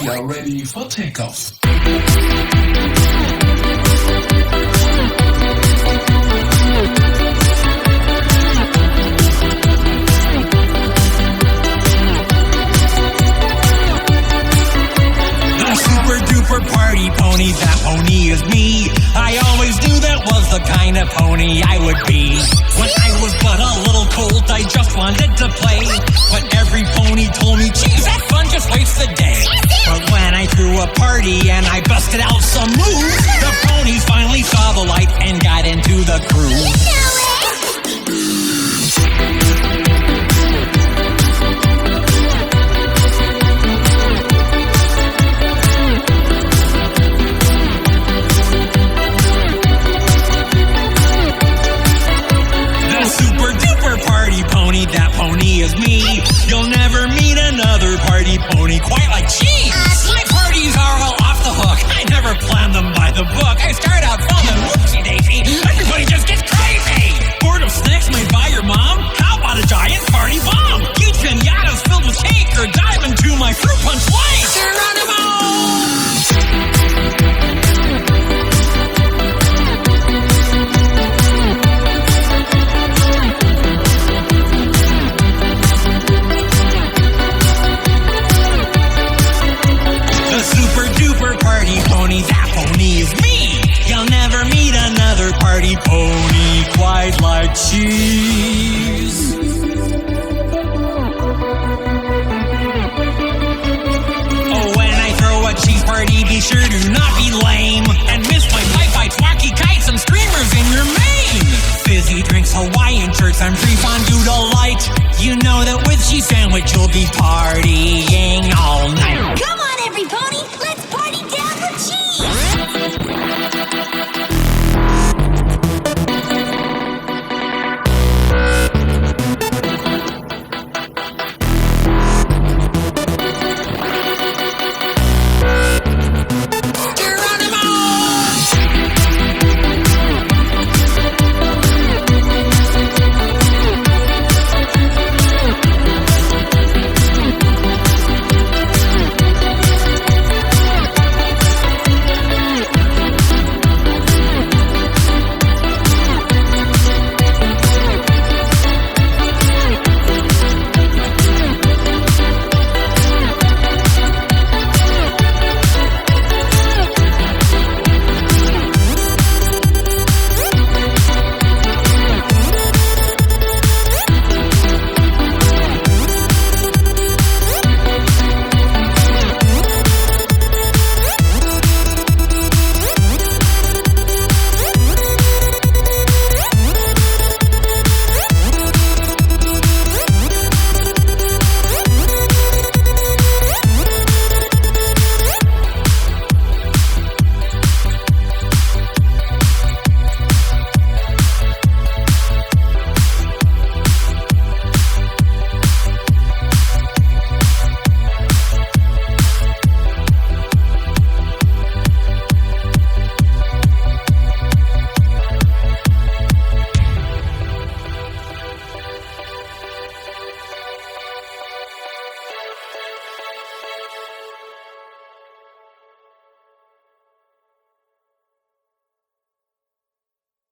We are ready for takeoff. Super duper party pony, that pony is me. I always knew that was the kind of pony I would be. When I was but a little colt, I just wanted to play. But every pony told me, geez, that fun just wastes the day. But when I threw a party and I busted out some moves, the ponies finally saw the light and got into the groove. That pony is me. You'll never meet another party pony quite like cheese. My parties are all off the hook. I never planned them by the book. I start out fun and whoopsie daisy, everybody just gets crazy. Bored of snacks made by your mom? How about a giant party bomb? Eat pinatas filled with cake or dive into my fruit punch lake. Geronimo! Party pony, that pony is me. You'll never meet another party pony quite like cheese. Oh, when I throw a cheese party, be sure to not be lame and miss my pipe bites, wacky kites, and streamers in your mane. Fizzy drinks, Hawaiian shirts, and free fondue delight. You know that with cheese sandwich you'll be partying all